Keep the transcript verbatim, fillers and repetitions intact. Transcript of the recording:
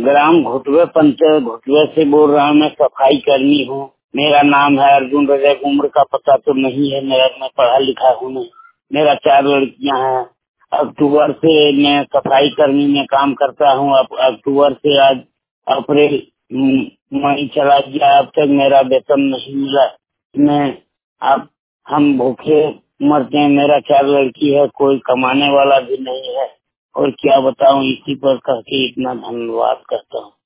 ग्राम घुटवे पंचायत घुटवे से बोल रहा हूँ। मैं सफाई कर्मी हूँ। मेरा नाम है अर्जुन रजक। उम्र का पता तो नहीं है मेरा, मैं पढ़ा लिखा हूँ। मैं मेरा चार लड़कियां हैं। अक्टूबर से मैं सफाई कर्मी में काम करता हूँ। अब अक्टूबर से आज अप्रैल मई चला गया, अब तक मेरा वेतन नहीं मिला। मैं अब हम भूखे मरते हैं। मेरा चार लड़की है, कोई कमाने वाला भी नहीं है। और क्या बताऊं, इसी पर कह के इतना धन्यवाद करता हूँ।